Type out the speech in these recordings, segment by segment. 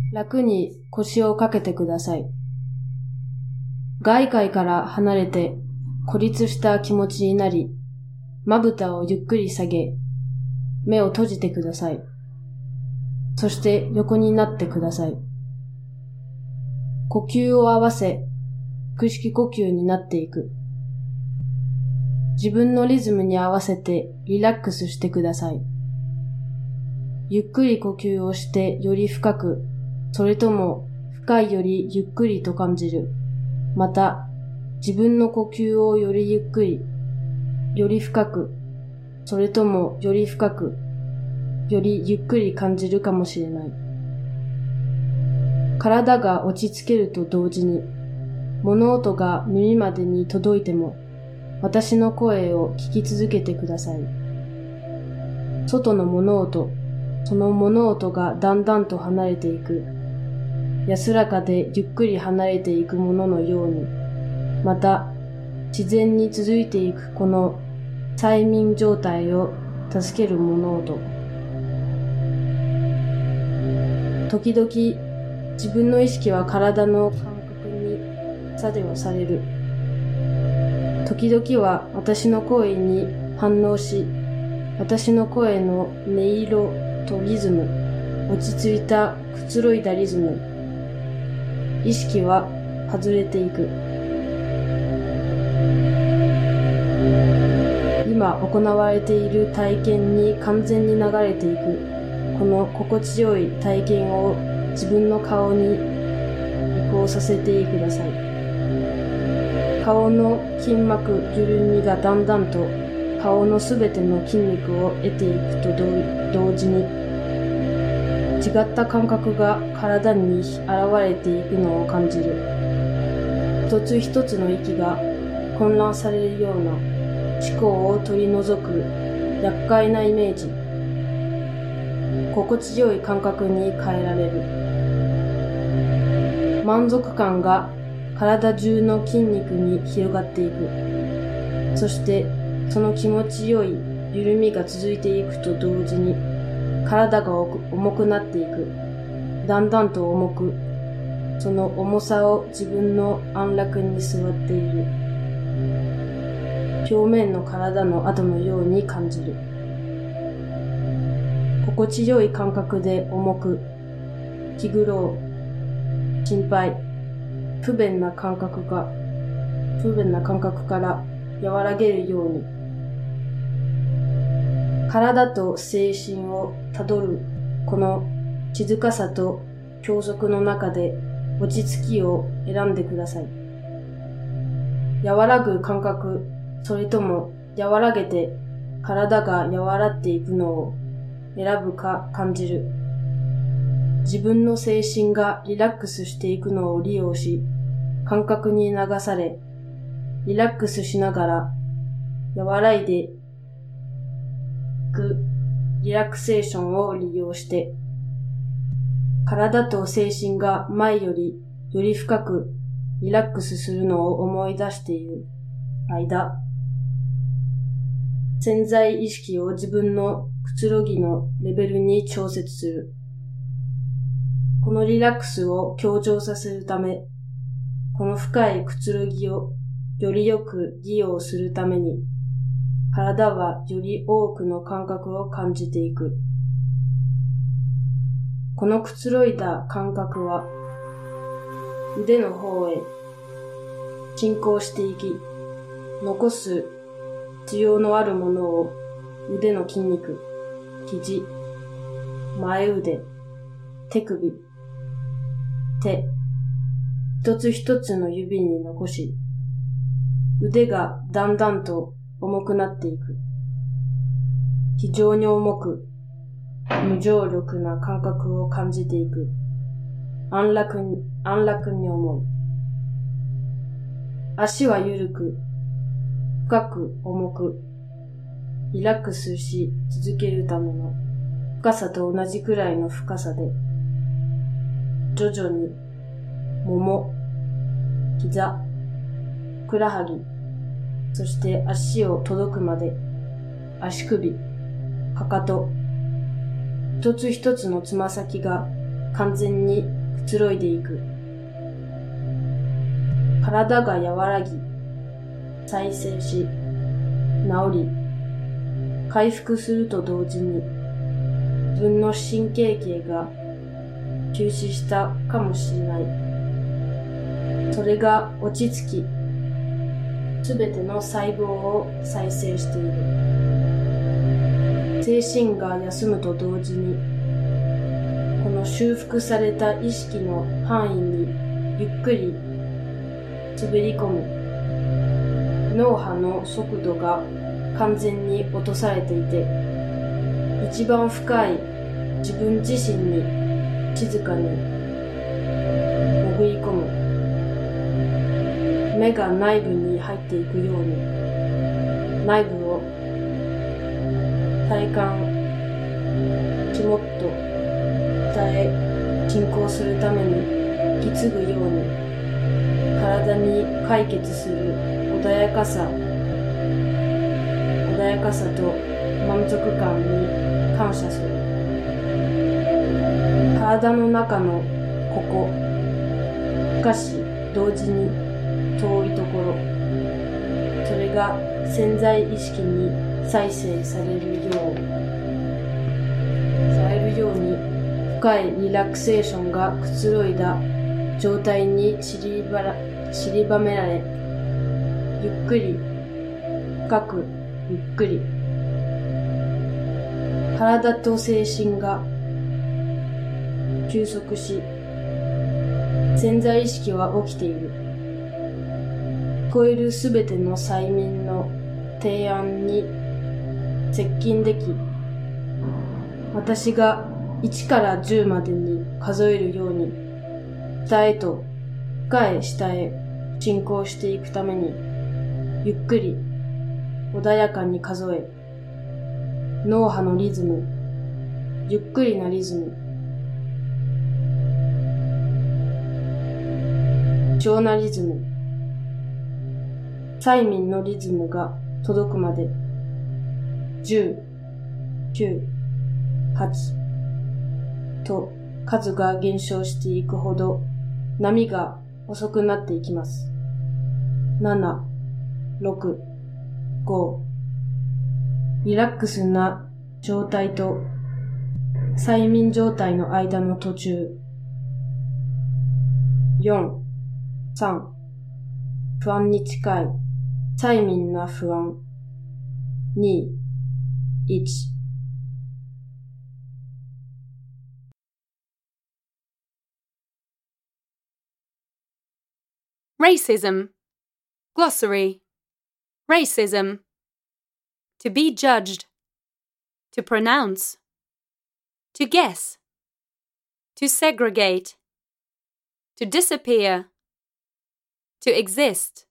楽に腰をかけてください。外界から離れて孤立した気持ちになり、まぶたをゆっくり下げ、目を閉じてください。そして横になってください。呼吸を合わせ、腹式呼吸になっていく。自分のリズムに合わせてリラックスしてください。ゆっくり呼吸をしてより深く、それとも深いよりゆっくりと感じる。また、自分の呼吸をよりゆっくり、より深く、それともより深く、よりゆっくり感じるかもしれない。体が落ち着けると同時に、物音が耳までに届いても、私の声を聞き続けてください。外の物音、その物音がだんだんと離れていく。安らかでゆっくり離れていくもののように、また自然に続いていくこの催眠状態を助ける物音。時々自分の意識は体の感覚に作用される。時々は私の声に反応し、私の声の音色とリズム、落ち着いたくつろいだリズム、意識は外れていく。今行われている体験に完全に流れていく。この心地よい体験を自分の顔に移行させてください。顔の筋膜緩みがだんだんと顔のすべての筋肉を得ていくと同時に、違った感覚が体に現れていくのを感じる。一つ一つの息が混乱されるような思考を取り除く厄介なイメージ。心地よい感覚に変えられる。満足感が体中の筋肉に広がっていく。そしてその気持ちよい緩みが続いていくと同時に、体が重くなっていく。だんだんと重く、その重さを自分の安楽に座っている。表面の体の跡のように感じる。心地よい感覚で重く、気苦労、心配、不便な感覚から和らげるように、体と精神をたどるこの静かさと休息の中で落ち着きを選んでください。和らぐ感覚、それとも和らげて体が和らっていくのを選ぶか感じる。自分の精神がリラックスしていくのを利用し、感覚に流され、リラックスしながら和らいでいくリラクセーションを利用して、体と精神が前よりより深くリラックスするのを思い出している間、潜在意識を自分のくつろぎのレベルに調節する。このリラックスを強調させるため、この深いくつろぎをよりよく利用するために、体はより多くの感覚を感じていく。このくつろいだ感覚は、腕の方へ進行していき、残す必要のあるものを腕の筋肉、肘、前腕、手首、手、一つ一つの指に残し、腕がだんだんと重くなっていく。非常に重く、無重力な感覚を感じていく。安楽に思う。足は緩く、深く重く、リラックスし続けるための深さと同じくらいの深さで、徐々に、もも、膝、ふくらはぎ、そして足を届くまで、足首、かかと、一つ一つのつま先が完全にくつろいでいく。体が和らぎ、再生し、治り、回復すると同時に、自分の神経系が休止したかもしれない。それが落ち着き、すべての細胞を再生している。精神が休むと同時に、この修復された意識の範囲にゆっくり滑り込む。脳波の速度が完全に落とされていて、一番深い自分自身に静かに潜り込む。目が内部に入っていくように、内部を体感、肝っと下へ進行するために引き継ぐように、体に解決する穏やかさと満足感に感謝する。体の中のここ、しかし同時に遠いところ、それが潜在意識に再生されるように深いリラクセーションがくつろいだ状態に散りばめられ、ゆっくり深くゆっくり体と精神が休息し、潜在意識は起きている。聞こえるすべての催眠の提案に接近でき、私が1から10までに数えるように、下へと深い下へ進行していくために、ゆっくり穏やかに数え、脳波のリズム、ゆっくりなリズム、異常なリズム、催眠のリズムが届くまで、10、9、8と数が減少していくほど波が遅くなっていきます。7、6、5、リラックスな状態と催眠状態の間の途中。4、3、不安に近い催眠な不安。2、1。 Racism. Glossary. Racism. To be judged. To pronounce. To guess. To segregate. To disappear. To exist.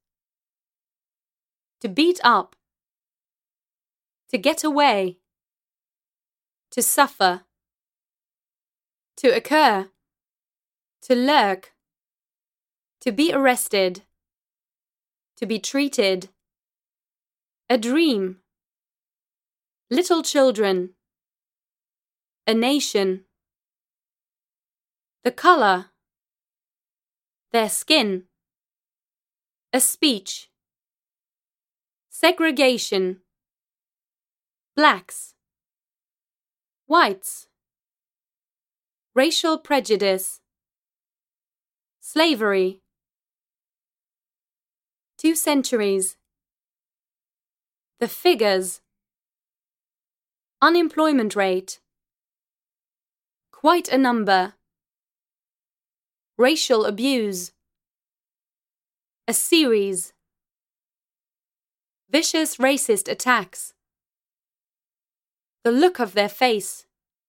To beat up. To get away. To suffer. To occur. To lurk. To be arrested. To be treated. A dream. Little children. A nation. The color. Their skin. A speech. Segregation. Blacks. Whites. Racial prejudice. Slavery. 2 centuries. The figures. Unemployment rate. Quite a number. Racial abuse. A series. Vicious racist attacks. The look of their face.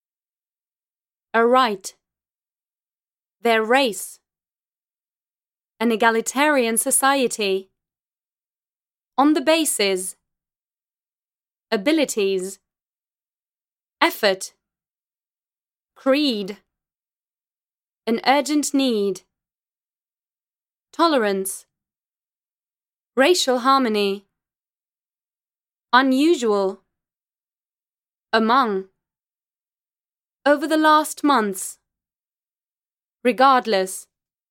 A right. Their race. An egalitarian society. On the basis. Abilities. Effort. Creed. An urgent need. Tolerance. Racial harmony. Unusual. Among. Over the last months. regardless.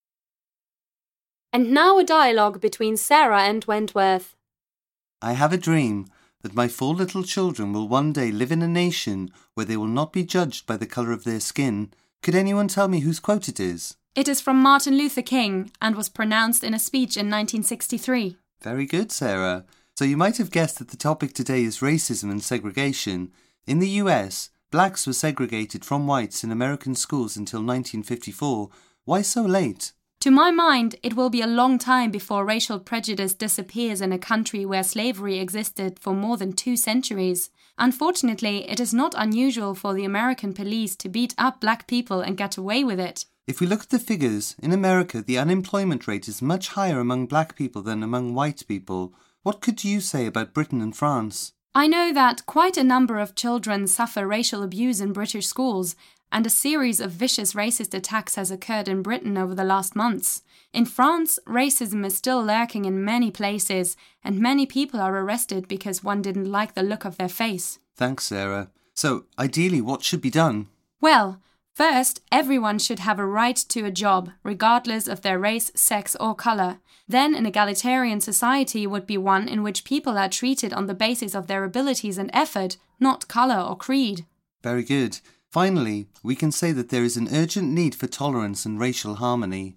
And now a dialogue between Sarah and Wentworth. I have a dream that my 4 little children will one day live in a nation where they will not be judged by the colour of their skin. Could anyone tell me whose quote it is? It is from Martin Luther King and was pronounced in a speech in 1963. Very good, Sarah. So you might have guessed that the topic today is racism and segregation. In the US, blacks were segregated from whites in American schools until 1954. Why so late? To my mind, it will be a long time before racial prejudice disappears in a country where slavery existed for more than 2 centuries. Unfortunately, it is not unusual for the American police to beat up black people and get away with it. If we look at the figures, in America the unemployment rate is much higher among black people than among white people. What could you say about Britain and France? I know that quite a number of children suffer racial abuse in British schools, and a series of vicious racist attacks has occurred in Britain over the last months. In France, racism is still lurking in many places, and many people are arrested because one didn't like the look of their face. Thanks, Sarah. So, ideally, what should be done? Well, first, everyone should have a right to a job, regardless of their race, sex, or colour. Then an egalitarian society would be one in which people are treated on the basis of their abilities and effort, not colour or creed. Very good. Finally, we can say that there is an urgent need for tolerance and racial harmony.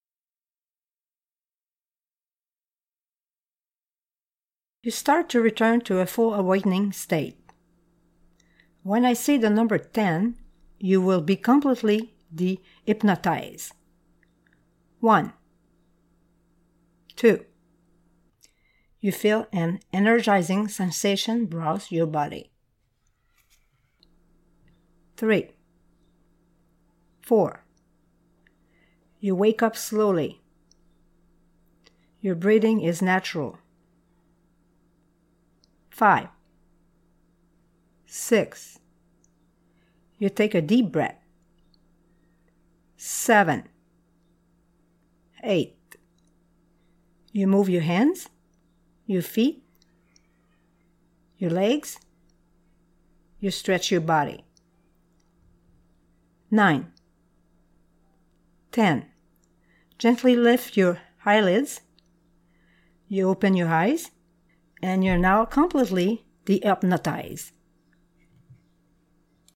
You start to return to a full awakening state. When I say the number 10, you will be completely de-hypnotized. 1, 2. You feel an energizing sensation browse your body. 3, 4. You wake up slowly. Your breathing is natural. 5, 6. You take a deep breath. 7, 8. You move your hands, your feet, your legs. You stretch your body. 9, 10. Gently lift your eyelids. You open your eyes, and you're now completely de-hypnotized.